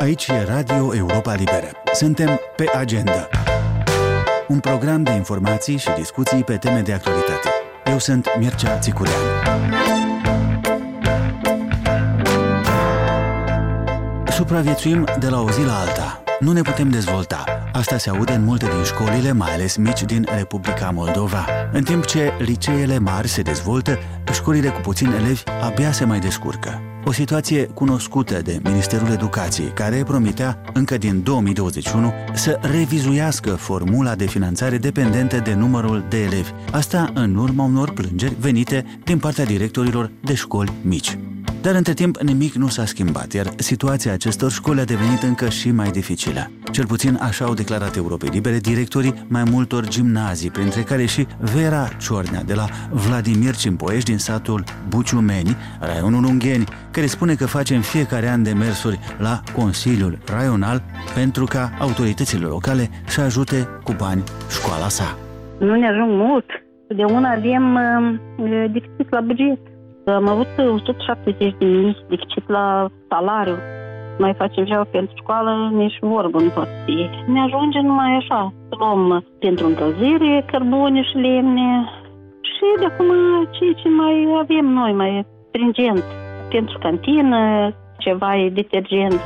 Aici e Radio Europa Liberă. Suntem pe agenda. Un program de informații și discuții pe teme de actualitate. Eu sunt Mircea Țicurean. Supraviețuim de la o zi la alta. Nu ne putem dezvolta. Asta se aude în multe din școlile, mai ales mici, din Republica Moldova. În timp ce liceele mari se dezvoltă, școlile cu puțini elevi abia se mai descurcă. O situație cunoscută de Ministerul Educației, care promitea încă din 2021 să revizuiască formula de finanțare dependentă de numărul de elevi. Asta în urma unor plângeri venite din partea directorilor de școli mici. Dar între timp nimic nu s-a schimbat, iar situația acestor școli a devenit încă și mai dificilă. Cel puțin așa au declarat Europei Libere directorii mai multor gimnazii, printre care și Vera Ciornea, de la Vladimir Cimpoiești, din satul Buciumeni, raionul Ungheni, care spune că face în fiecare an demersuri la Consiliul Raional pentru ca autoritățile locale să ajute cu bani școala sa. Nu ne ajung mult. De una avem deficit la buget. Am avut 170.000 deficit la salariu. Noi facem ceva pentru școală, nici vorbă nu poate fi. Ne ajunge numai așa. Luăm pentru încălzire, cărbune și lemne. Și de acum ce mai avem noi, mai stringent. Pentru cantină, ceva detergent.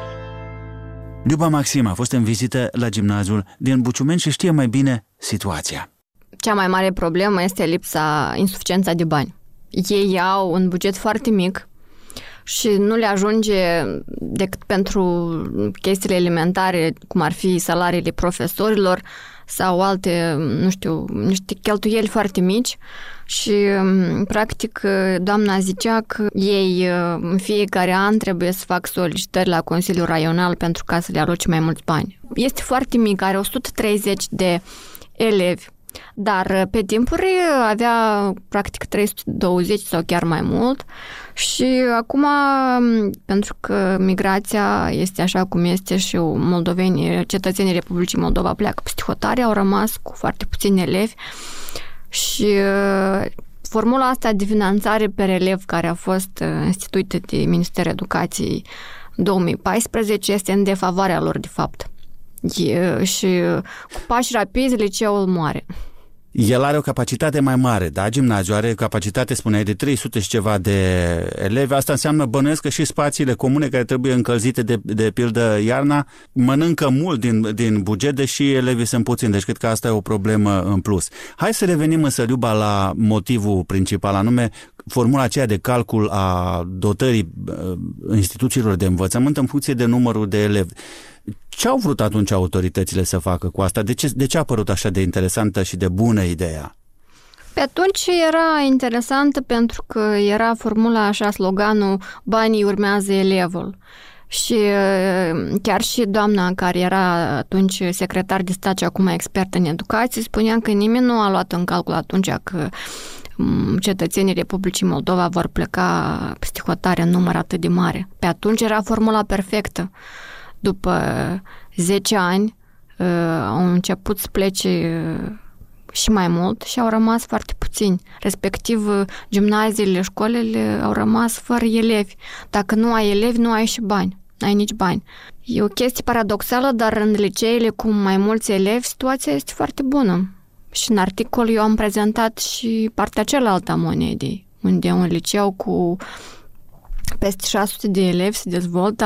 Liuba Maxim a fost în vizită la gimnaziul din Buciumeni și știe mai bine situația. Cea mai mare problemă este insuficiența de bani. Ei au un buget foarte mic și nu le ajunge decât pentru chestiile elementare, cum ar fi salariile profesorilor sau alte, niște cheltuieli foarte mici. Și, practic, doamna zicea că ei în fiecare an trebuie să fac solicitări la Consiliul Raional pentru ca să le aloce mai mulți bani. Este foarte mic, are 130 de elevi. Dar pe timpuri avea practic 320 sau chiar mai mult și acum, pentru că migrația este așa cum este și moldovenii, cetățenii Republicii Moldova pleacă peste hotare, au rămas cu foarte puțini elevi și formula asta de finanțare per elev care a fost instituită de Ministerul Educației 2014 este în defavoarea lor de fapt. Și cu pași rapizi liceul moare. El are o capacitate mai mare, da? Gimnaziul are o capacitate, spuneai, de 300 și ceva de elevi. Asta înseamnă, bănuiesc, că și spațiile comune care trebuie încălzite de pildă iarna mănâncă mult din buget, deși elevii sunt puțini. Deci cred că asta e o problemă în plus. Hai să revenim însă, Liuba, la motivul principal, anume formula aceea de calcul a dotării instituțiilor de învățământ în funcție de numărul de elevi. Ce au vrut atunci autoritățile să facă cu asta? De ce a părut așa de interesantă și de bună ideea? Pe atunci era interesantă pentru că era formula așa, sloganul banii urmează elevul. Și chiar și doamna care era atunci secretar de stat și acum expert în educație spunea că nimeni nu a luat în calcul atunci că cetățenii Republicii Moldova vor pleca peste hotare în număr atât de mare. Pe atunci era formula perfectă. După 10 ani au început să plece și mai mult și au rămas foarte puțini. Respectiv, gimnaziile, școlile au rămas fără elevi. Dacă nu ai elevi, nu ai și bani. N-ai nici bani. E o chestie paradoxală, dar în liceele cu mai mulți elevi, situația este foarte bună. Și în articol eu am prezentat și partea cealaltă a monedei, unde un liceu cu peste 600 de elevi se dezvoltă,